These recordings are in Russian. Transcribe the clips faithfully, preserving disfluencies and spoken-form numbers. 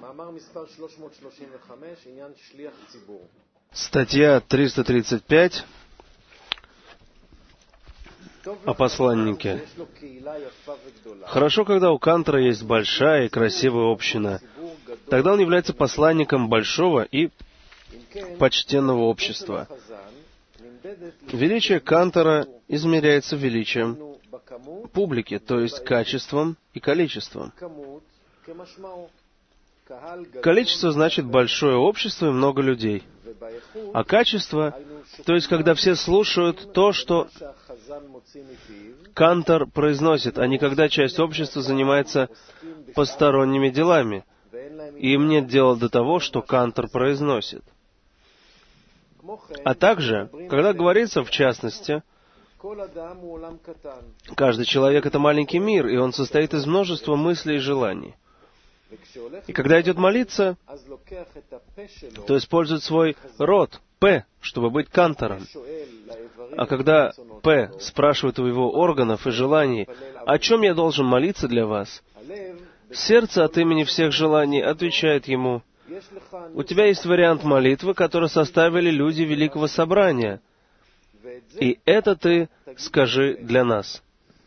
Статья триста тридцать пять о посланнике. Хорошо, когда у Кантора есть большая и красивая община. Тогда он является посланником большого и почтенного общества. Величие Кантора измеряется величием публики, то есть качеством и количеством. Количество значит большое общество и много людей. А качество, то есть когда все слушают то, что Кантор произносит, а не когда часть общества занимается посторонними делами, и им нет дела до того, что Кантор произносит. А также, когда говорится, в частности, каждый человек — это маленький мир, и он состоит из множества мыслей и желаний. И когда идет молиться, то использует свой род, П, чтобы быть Кантором. А когда П спрашивает у его органов и желаний, о чем я должен молиться для вас, сердце от имени всех желаний отвечает ему: у тебя есть вариант молитвы, который составили люди Великого Собрания, и это ты скажи для нас.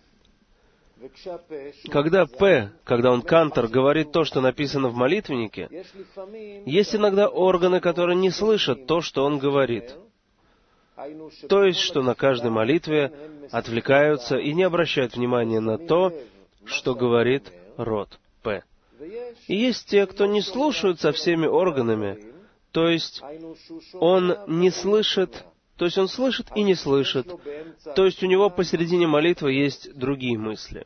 Когда П, когда он Кантор, говорит то, что написано в молитвеннике, есть иногда органы, которые не слышат то, что он говорит. То есть, что на каждой молитве отвлекаются и не обращают внимания на то, что говорит род П. И есть те, кто не слушают со всеми органами, то есть он не слышит, то есть он слышит и не слышит, то есть у него посередине молитвы есть другие мысли.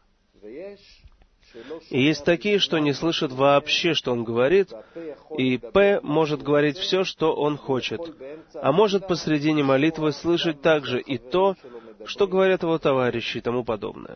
И есть такие, что не слышат вообще, что он говорит, и П может говорить все, что он хочет, а может посередине молитвы слышать также и то, что говорят его товарищи и тому подобное.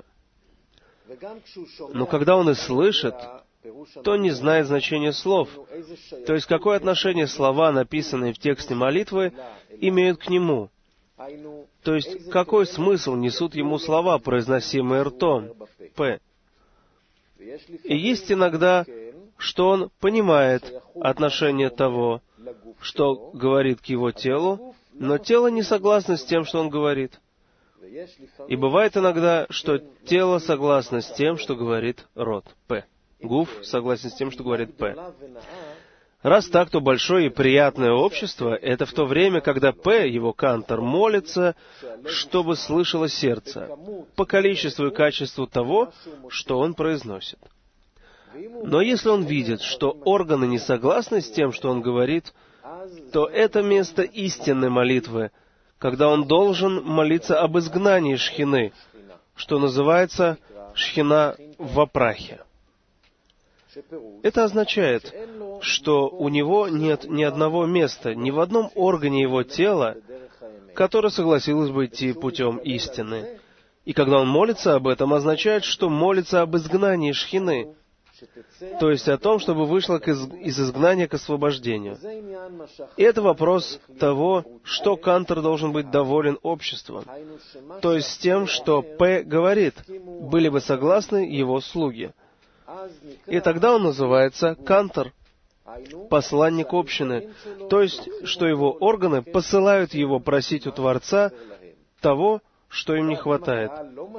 Но когда он и слышит, то не знает значения слов. То есть, какое отношение слова, написанные в тексте молитвы, имеют к нему. То есть, какой смысл несут ему слова, произносимые ртом, П. И есть иногда, что он понимает отношение того, что говорит к его телу, но тело не согласно с тем, что он говорит. И бывает иногда, что тело согласно с тем, что говорит рот, П. Гуф согласен с тем, что говорит П. Раз так, то большое и приятное общество — это в то время, когда П, его Кантор, молится, чтобы слышало сердце, по количеству и качеству того, что он произносит. Но если он видит, что органы не согласны с тем, что он говорит, то это место истинной молитвы, когда он должен молиться об изгнании шхины, что называется шхина в прахе. Это означает, что у него нет ни одного места, ни в одном органе его тела, которое согласилось бы идти путем истины. И когда он молится об этом, означает, что молится об изгнании шхины, то есть о том, чтобы вышло из изгнания к освобождению. И это вопрос того, что Кантор должен быть доволен обществом, то есть с тем, что П говорит, были бы согласны его слуги. И тогда он называется Кантор, посланник общины, то есть, что его органы посылают его просить у Творца того, что им не хватает.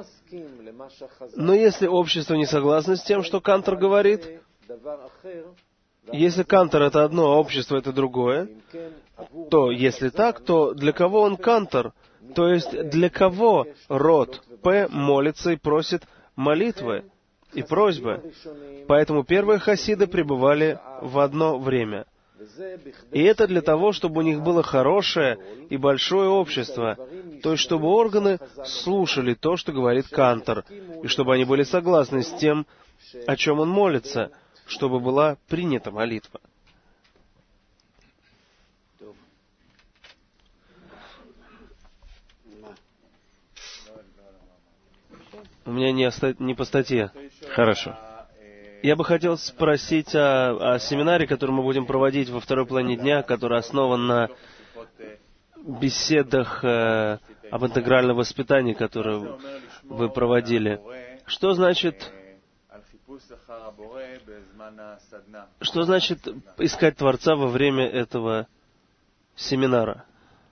Но если общество не согласно с тем, что Кантор говорит, если Кантор — это одно, а общество — это другое, то, если так, то для кого он Кантор? То есть, для кого род П молится и просит молитвы и просьбы? Поэтому первые хасиды пребывали в одно время. И это для того, чтобы у них было хорошее и большое общество, то есть чтобы органы слушали то, что говорит Кантор, и чтобы они были согласны с тем, о чем он молится, чтобы была принята молитва. У меня не, оста... не по статье. Хорошо. Я бы хотел спросить о, о семинаре, который мы будем проводить во второй половине дня, который основан на беседах э, об интегральном воспитании, которые вы проводили. Что значит Что значит искать Творца во время этого семинара?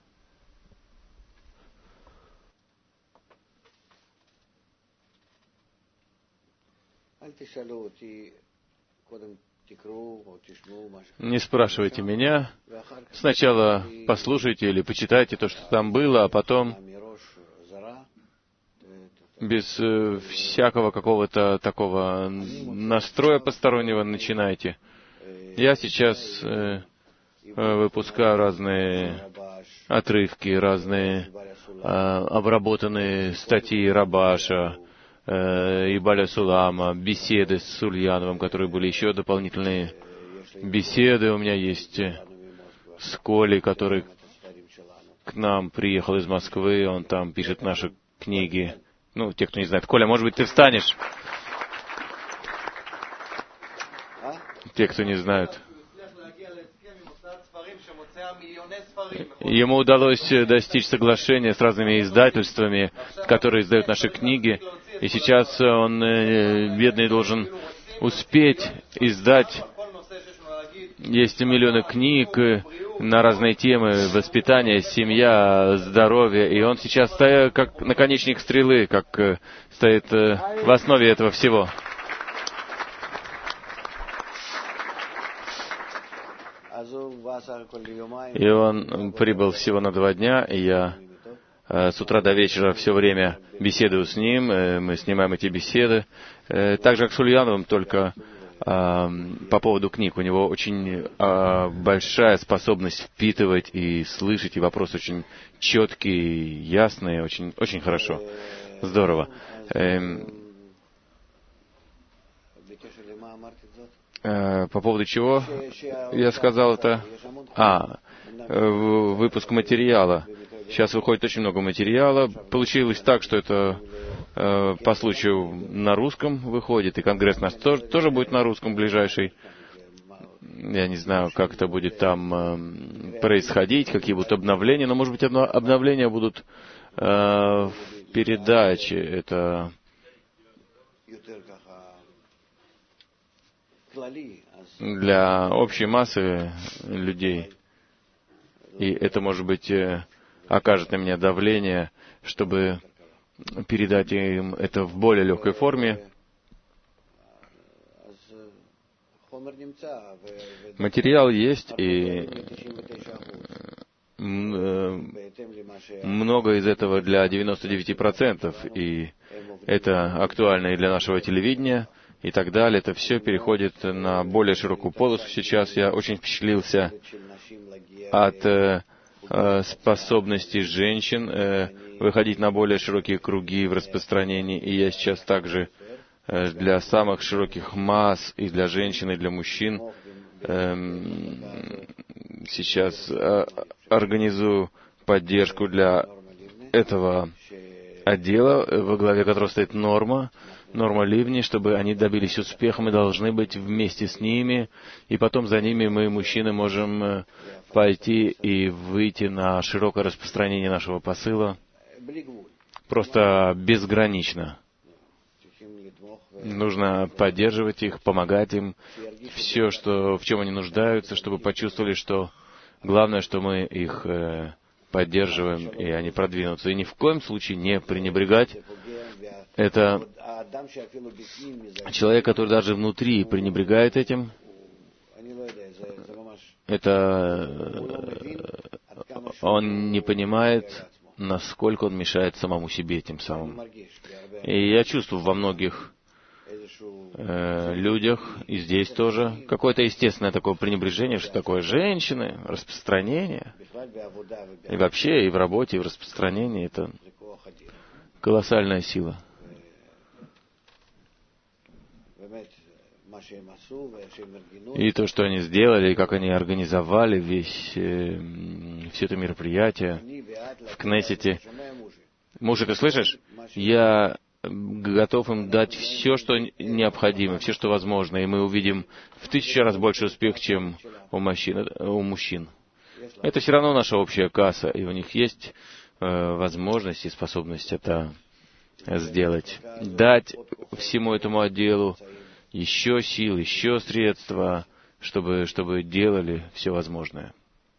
Не спрашивайте меня. Сначала послушайте или почитайте то, что там было, а потом без э, всякого какого-то такого настроя постороннего начинайте. Я сейчас э, выпускаю разные отрывки, разные э, обработанные статьи Рабаша, э, и Баля Сулама, беседы с Ульяновым, которые были еще дополнительные беседы. У меня есть с Колей, который к нам приехал из Москвы, он там пишет наши книги. Ну, те, кто не знает. Коля, может быть, ты встанешь? Те, кто не знают. Ему удалось достичь соглашения с разными издательствами, которые издают наши книги. И сейчас он, бедный, должен успеть издать. Есть миллионы книг на разные темы: воспитание, семья, здоровье. И он сейчас стоит как наконечник стрелы, как стоит в основе этого всего. И он прибыл всего на два дня, и я с утра до вечера все время беседую с ним, мы снимаем эти беседы. Так же, как с Ульяновым, только по поводу книг. У него очень большая способность впитывать и слышать, и вопросы очень четкие, ясные, очень, очень хорошо. Здорово. По поводу чего я сказал это? А, выпуск материала. Сейчас выходит очень много материала. Получилось так, что это э, по случаю на русском выходит, и конгресс наш тоже, тоже будет на русском ближайший. Я не знаю, как это будет там э, происходить, какие будут обновления, но, может быть, одно, обновления будут э, в передаче. Это для общей массы людей. И это, может быть, окажет на меня давление, чтобы передать им это в более легкой форме. Материал есть, и много из этого для девяноста девяти процентов, и это актуально и для нашего телевидения, и так далее. Это все переходит на более широкую полосу сейчас. Я очень впечатлился от э, способности женщин э, выходить на более широкие круги в распространении. И я сейчас также э, для самых широких масс, и для женщин, и для мужчин, э, сейчас э, организую поддержку для этого отдела, во главе которого стоит Норма, Норма Ливни, чтобы они добились успеха. Мы должны быть вместе с ними, и потом за ними мы, мужчины, можем пойти и выйти на широкое распространение нашего посыла просто безгранично. Нужно поддерживать их, помогать им, все, что, в чем они нуждаются, чтобы почувствовали, что главное, что мы их э, поддерживаем, и они продвинутся. И ни в коем случае не пренебрегать. Это человек, который даже внутри пренебрегает этим. Это он не понимает, насколько он мешает самому себе тем самым. И я чувствую во многих э, людях, и здесь тоже, какое-то естественное такое пренебрежение, что такое женщины, распространение. И вообще, и в работе, и в распространении это колоссальная сила. И то, что они сделали, и как они организовали весь, э, все это мероприятие в Кнессете. Муж, ты слышишь? Я готов им дать все, что необходимо, все, что возможно, и мы увидим в тысячу раз больше успех, чем у мужчин. У мужчин. Это все равно наша общая касса, и у них есть э, возможность и способность это сделать. Дать всему этому отделу еще сил, еще средства, чтобы, чтобы делали все возможное.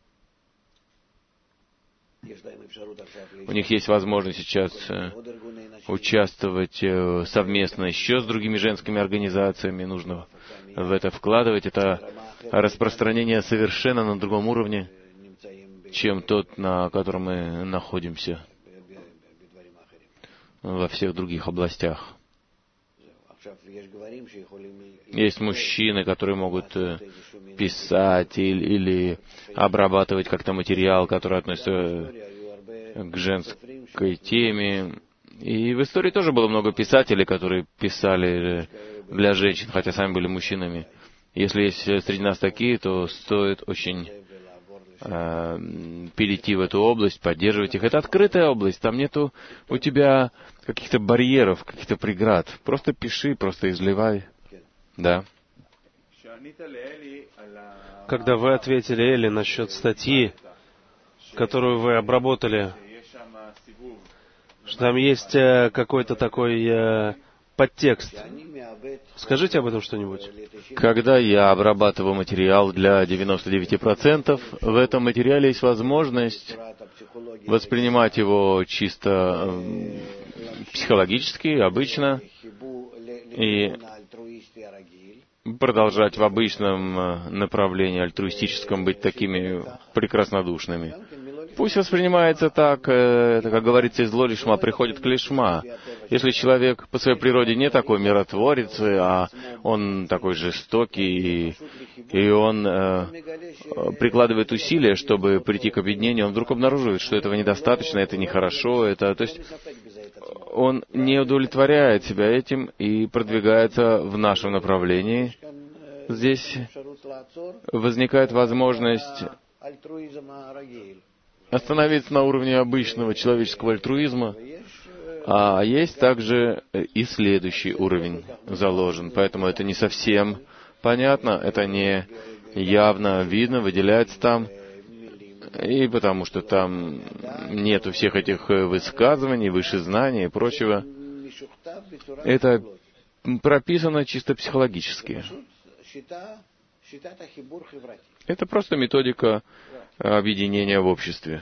У них есть возможность сейчас участвовать совместно еще с другими женскими организациями. Нужно в это вкладывать. Это распространение совершенно на другом уровне, чем тот, на котором мы находимся во всех других областях. Есть мужчины, которые могут писать или, или обрабатывать как-то материал, который относится к женской теме. И в истории тоже было много писателей, которые писали для женщин, хотя сами были мужчинами. Если есть среди нас такие, то стоит очень э, перейти в эту область, поддерживать их. Это открытая область, там нету у тебя каких-то барьеров, каких-то преград. Просто пиши, просто изливай. Да. Когда вы ответили Эли насчет статьи, которую вы обработали, что там есть э, какой-то такой э, подтекст. Скажите об этом что-нибудь. Когда я обрабатываю материал для девяноста девяти процентов, в этом материале есть возможность воспринимать его чисто э, психологически, обычно, и продолжать в обычном направлении альтруистическом, быть такими прекраснодушными. Пусть воспринимается так, это, как говорится, из зло лишма приходит к лишма. Если человек по своей природе не такой миротворец, а он такой жестокий, и, и он э, прикладывает усилия, чтобы прийти к объединению, он вдруг обнаруживает, что этого недостаточно, это нехорошо, это, то есть он не удовлетворяет себя этим и продвигается в нашем направлении. Здесь возникает возможность остановиться на уровне обычного человеческого альтруизма, а есть также и следующий уровень заложен. Поэтому это не совсем понятно, это не явно видно, выделяется там, и потому что там нету всех этих высказываний, вышезнаний и прочего. Это прописано чисто психологически. Это просто методика объединения в обществе.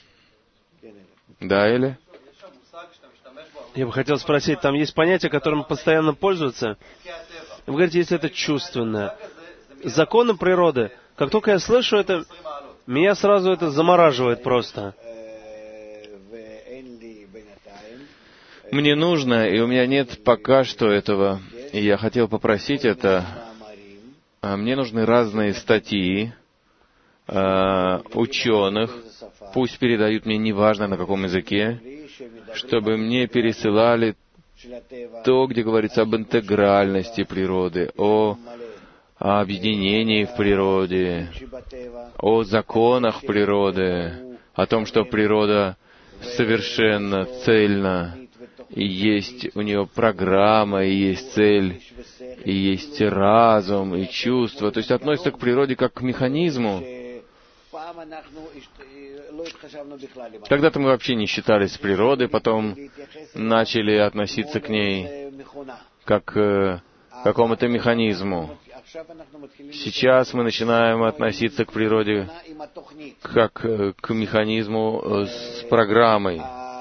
Да, Эля? Я бы хотел спросить, там есть понятие, которым постоянно пользуются? Вы говорите, если это чувственное. Законы природы, как только я слышу это, меня сразу это замораживает просто. Мне нужно, и у меня нет пока что этого, и я хотел попросить это. Мне нужны разные статьи э, ученых, пусть передают мне, неважно на каком языке, чтобы мне пересылали то, где говорится об интегральности природы, о, о объединении в природе, о законах природы, о том, что природа совершенно цельна, и есть у нее программа, и есть цель, и есть разум, и чувство. То есть относится к природе как к механизму. Когда-то мы вообще не считались природой, потом начали относиться к ней как к какому-то механизму. Сейчас мы начинаем относиться к природе как к механизму с программой.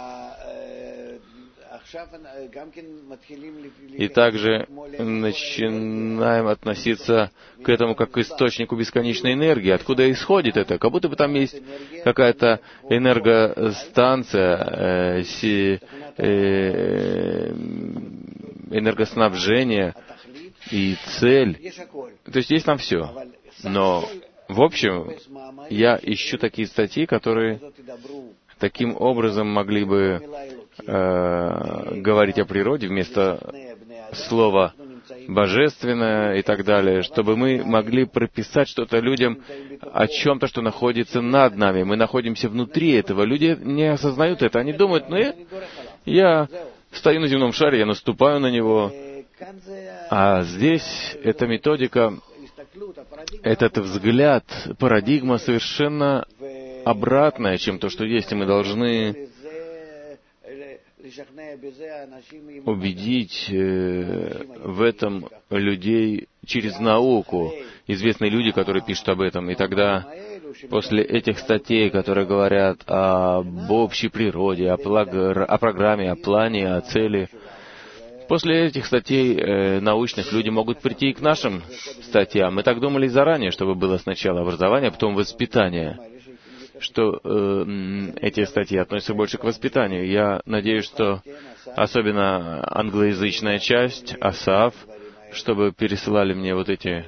И также начинаем относиться к этому как к источнику бесконечной энергии. Откуда исходит это? Как будто бы там есть какая-то энергостанция, э, си, э, энергоснабжение и цель. То есть есть там все. Но, в общем, я ищу такие статьи, которые таким образом могли бы э, говорить о природе вместо слова «божественное» и так далее, чтобы мы могли прописать что-то людям о чем-то, что находится над нами. Мы находимся внутри этого. Люди не осознают это. Они думают, ну я, я стою на земном шаре, я наступаю на него. А здесь эта методика, этот взгляд, парадигма совершенно обратная, чем то, что есть, и мы должны убедить э, в этом людей через науку, известные люди, которые пишут об этом. И тогда, после этих статей, которые говорят об общей природе, о, плагр... о программе, о плане, о цели, после этих статей э, научных люди могут прийти и к нашим статьям. Мы так думали заранее, чтобы было сначала образование, а потом воспитание, что э, эти статьи относятся больше к воспитанию. Я надеюсь, что особенно англоязычная часть, АСАФ, чтобы пересылали мне вот эти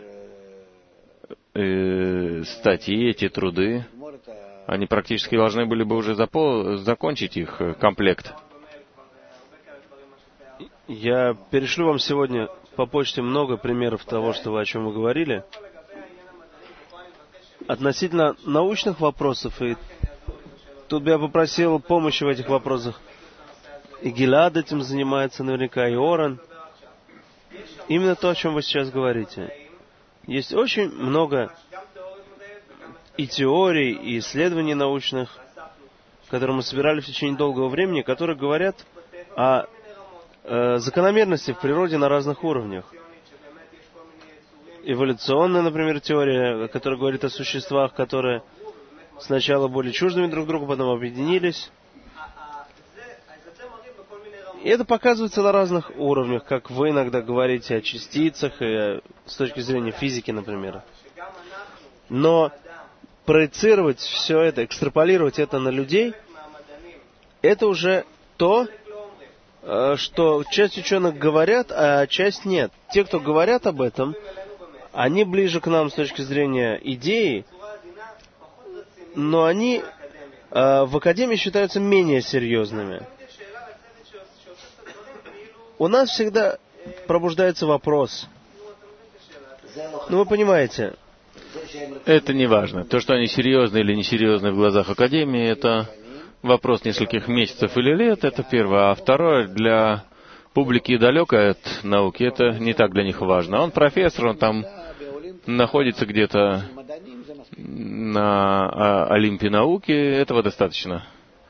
э, статьи, эти труды. Они практически должны были бы уже запо- закончить их комплект. Я перешлю вам сегодня по почте много примеров того, что вы, о чем вы говорили. Относительно научных вопросов, и тут бы я попросил помощи в этих вопросах. И Гилад этим занимается наверняка, и Оран. Именно то, о чем вы сейчас говорите. Есть очень много и теорий, и исследований научных, которые мы собирали в течение долгого времени, которые говорят о э, закономерности в природе на разных уровнях. Эволюционная, например, теория, которая говорит о существах, которые сначала были чуждыми друг другу, потом объединились. И это показывается на разных уровнях, как вы иногда говорите о частицах, и с точки зрения физики, например. Но проецировать все это, экстраполировать это на людей, это уже то, что часть ученых говорят, а часть нет. Те, кто говорят об этом, они ближе к нам с точки зрения идеи, но они э, в академии считаются менее серьезными. У нас всегда пробуждается вопрос. Ну, вы понимаете. Это не важно. То, что они серьезны или несерьезны в глазах академии, это вопрос нескольких месяцев или лет, это первое. А второе, для публики далекой от науки, это не так для них важно. Он профессор, он там находится где-то на Олимпе науки, этого достаточно.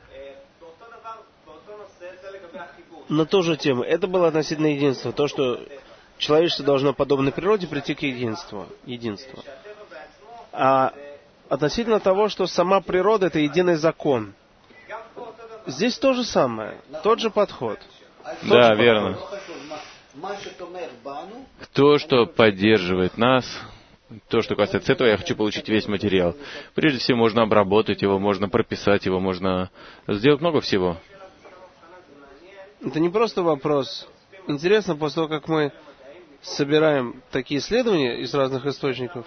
На ту же тему. Это было относительно единства. То, что человечество должно, подобно природе, прийти к единству. единству. А относительно того, что сама природа — это единый закон. Здесь то же самое. Тот же подход. Тот да, же верно. подход. То, что поддерживает нас, то, что касается этого, я хочу получить весь материал. Прежде всего, можно обработать его, можно прописать его, можно сделать много всего. Это не просто вопрос. Интересно, после того, как мы собираем такие исследования из разных источников,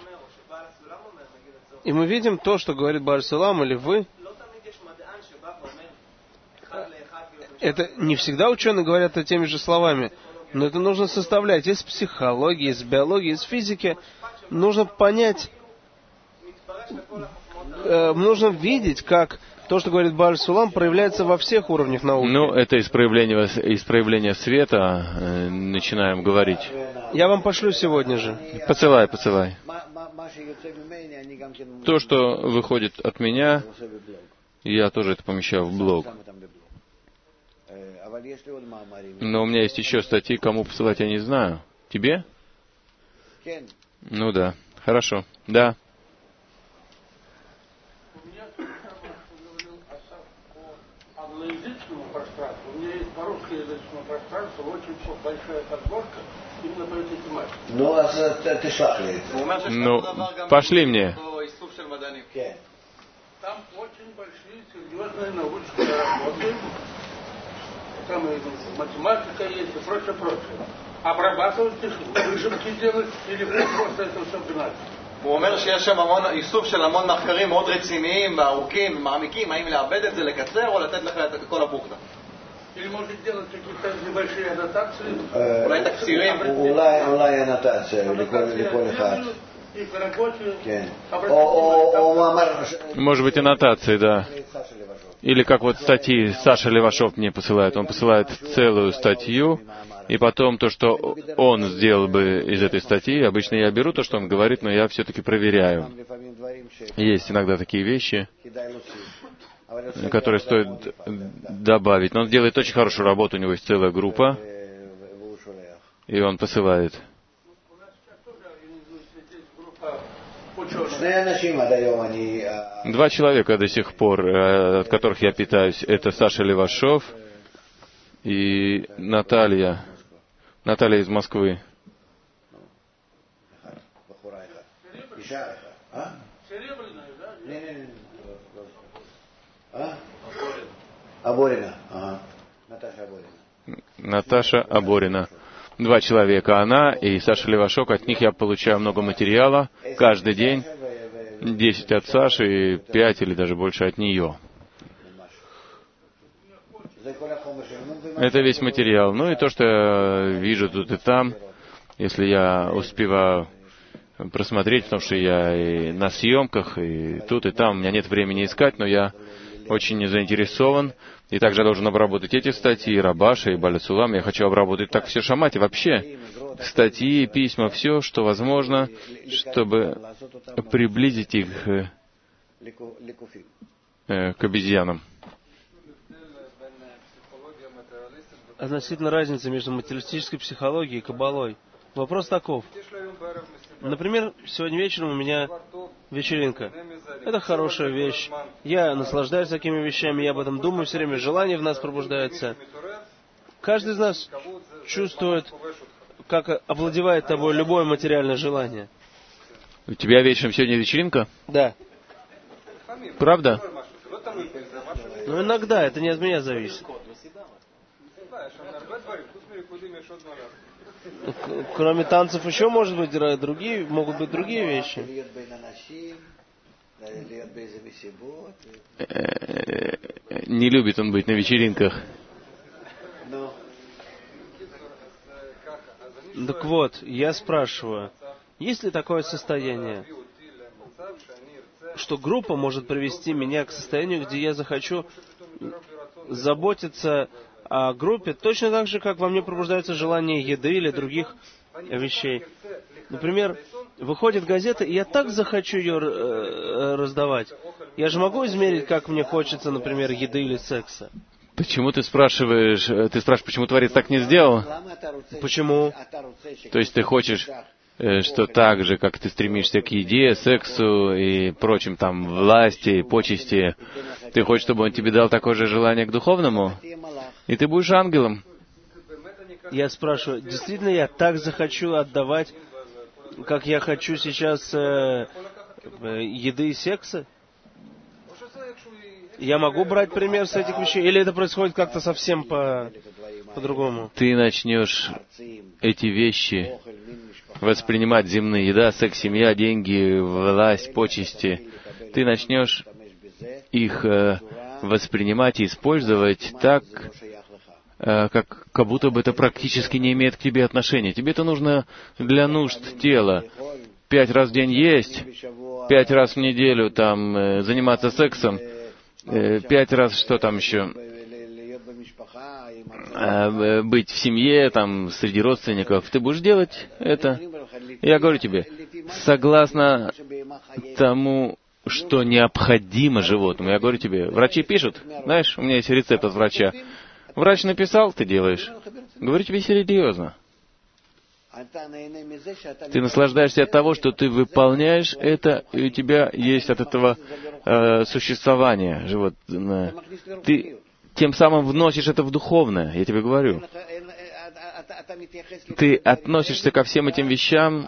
и мы видим то, что говорит Бааль Сулам или вы, это не всегда ученые говорят теми же словами, но это нужно составлять из психологии, из биологии, из физики. Нужно понять, э, нужно видеть, как то, что говорит Бааль Сулам, проявляется во всех уровнях науки. Ну, это из проявления, из проявления света э, начинаем говорить. Я вам пошлю сегодня же. Посылай, посылай. То, что выходит от меня, я тоже это помещаю в блог. Но у меня есть еще статьи, кому посылать я не знаю. Тебе? Ну да. Хорошо. Да. Ну, а ты шахли. Ну, пошли мне. Там очень большие, серьезные научные работы. Там и математика есть, и прочее, прочее. Обрабатывать, выжимки делать, или просто это все гнать. הוא אומר שיש שם המון, איסוף של המון מחקרים מאוד רציניים וארוכים ומעמיקים, האם לאבד את זה, לקצר, או לתת לך את כל הבוכנה. Или может делать какие-то небольшие аннотации. אולי תקצירים. אולי אנוטציה, לכל אחד. И в работе. כן. או מאמר. Может быть, аннотации, да. Или как вот статьи Саша Левашов мне посылает. Он посылает целую статью, и потом то, что он сделал бы из этой статьи, обычно я беру то, что он говорит, но я все-таки проверяю. Есть иногда такие вещи, которые стоит добавить. Но он делает очень хорошую работу, у него есть целая группа, и он посылает. Два человека до сих пор, от которых я питаюсь, это Саша Левашов и Наталья. Наталья из Москвы. Аборина. Наташа Аборина. Два человека, она и Саша Левашок. От них я получаю много материала каждый день. Десять от Саши и пять или даже больше от нее. Это весь материал. Ну и то, что я вижу тут и там, если я успеваю просмотреть, потому что я и на съемках, и тут, и там. У меня нет времени искать, но я очень заинтересован. И также я должен обработать эти статьи, Рабаша и Баля-Сулам. Я хочу обработать так все Шамати, вообще статьи, письма, все, что возможно, чтобы приблизить их э, к обезьянам. Относительно разницы между материалистической психологией и каббалой. Вопрос таков. Например, сегодня вечером у меня вечеринка. Это хорошая вещь. Я наслаждаюсь такими вещами, я об этом думаю все время, желание в нас пробуждается. Каждый из нас чувствует, как овладевает тобой любое материальное желание. У тебя вечером сегодня вечеринка? Да. Правда? Ну, иногда, это не от меня зависит. Кроме танцев еще может быть другие, могут быть другие вещи. Не любит он быть на вечеринках. Так вот, я спрашиваю, есть ли такое состояние, что группа может привести меня к состоянию, где я захочу заботиться о группе точно так же, как во мне пробуждается желание еды или других вещей. Например, выходит газета, и я так захочу ее э, раздавать. Я же могу измерить, как мне хочется, например, еды или секса. Почему ты спрашиваешь, ты спрашиваешь, почему Творец так не сделал? Почему? То есть ты хочешь, что так же, как ты стремишься к еде, сексу и прочим там власти, почести, ты хочешь, чтобы он тебе дал такое же желание к духовному? И ты будешь ангелом. Я спрашиваю, действительно я так захочу отдавать, как я хочу сейчас э, э, еды и секса? Я могу брать пример с этих вещей? Или это происходит как-то совсем по, по-другому? Ты начнешь эти вещи воспринимать земные: еда, секс, семья, деньги, власть, почести. Ты начнешь их э, воспринимать и использовать так, э, как, как будто бы это практически не имеет к тебе отношения. Тебе это нужно для нужд тела. Пять раз в день есть, пять раз в неделю там э, заниматься сексом, э, пять раз что там еще? Э, быть в семье, там, среди родственников. Ты будешь делать это? Я говорю тебе, согласно тому, что необходимо животному. Я говорю тебе, врачи пишут, знаешь, у меня есть рецепт от врача. Врач написал, ты делаешь. Говорю тебе серьезно. Ты наслаждаешься от того, что ты выполняешь это, и у тебя есть от этого э, существование животное. Ты тем самым вносишь это в духовное, я тебе говорю. Ты относишься ко всем этим вещам,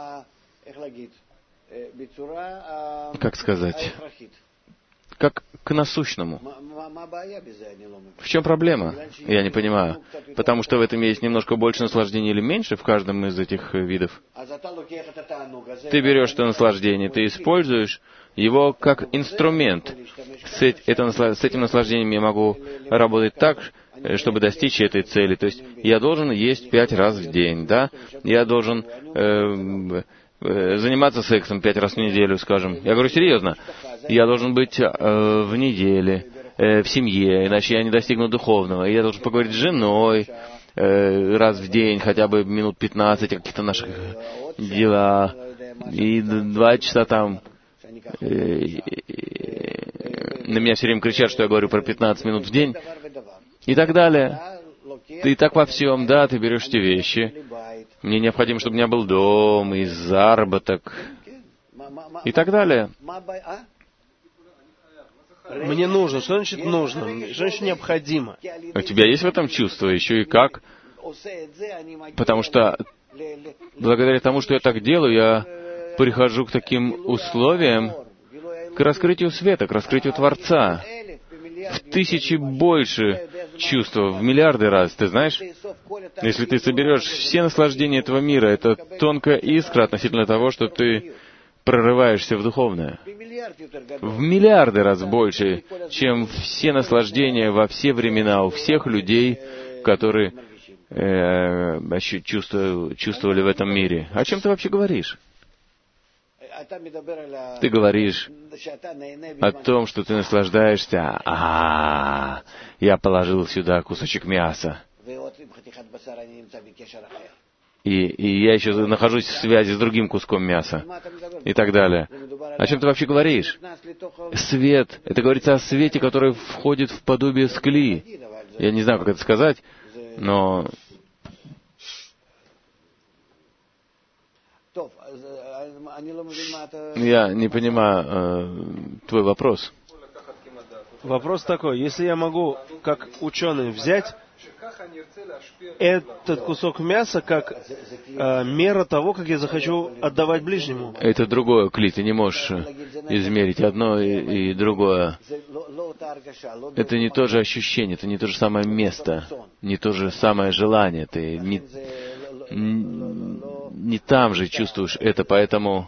как сказать, как к насущному. В чем проблема? Я не понимаю. Потому что в этом есть немножко больше наслаждения или меньше в каждом из этих видов. Ты берешь это наслаждение, ты используешь его как инструмент. С этим наслаждением я могу работать так, чтобы достичь этой цели. То есть я должен есть пять раз в день, да? Я должен э, э, заниматься сексом пять раз в неделю, скажем. Я говорю серьезно. Я должен быть э, в неделе, э, в семье, иначе я не достигну духовного. Я должен поговорить с женой э, раз в день, хотя бы минут пятнадцать о каких-то наших делах. И два часа там на меня все время кричат, что я говорю про пятнадцать минут в день, и так далее. Ты так во всем, да, ты берешь эти вещи. Мне необходимо, чтобы у меня был дом и заработок, и так далее. Мне нужно. Что значит нужно? Что значит необходимо? У тебя есть в этом чувство? Еще и как? Потому что благодаря тому, что я так делаю, я прихожу к таким условиям, к раскрытию света, к раскрытию Творца. В тысячи больше чувства, в миллиарды раз, ты знаешь? Если ты соберешь все наслаждения этого мира, это тонкая искра относительно того, что ты прорываешься в духовное. В миллиарды раз больше, чем все наслаждения во все времена у всех людей, которые э, чувствовали, чувствовали в этом мире. О чем ты вообще говоришь? Ты говоришь о том, что ты наслаждаешься. А, я положил сюда кусочек мяса. И, и я еще нахожусь в связи с другим куском мяса. И так далее. О чем ты вообще говоришь? Свет. Это говорится о свете, который входит в подобие скли. Я не знаю, как это сказать, но... Я не понимаю э, твой вопрос. Вопрос такой. Если я могу, как ученый, взять этот кусок мяса как э, мера того, как я захочу отдавать ближнему. Это другое, Кли, ты не можешь измерить одно и, и другое. Это не то же ощущение, это не то же самое место, не то же самое желание. Ты не, не там же чувствуешь это, поэтому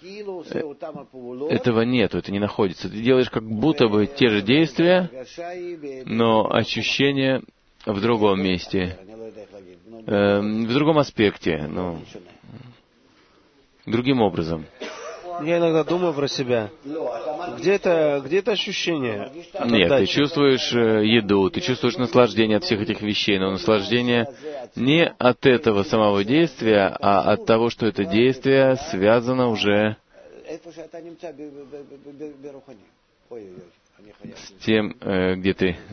этого нету, это не находится. Ты делаешь как будто бы те же действия, но ощущение в другом месте, э, в другом аспекте, ну, другим образом. Я иногда думаю про себя. Где это, где это ощущение? Нет, ты чувствуешь э, еду, ты чувствуешь наслаждение от всех этих вещей, но наслаждение не от этого самого действия, а от того, что это действие связано уже с тем, э, где ты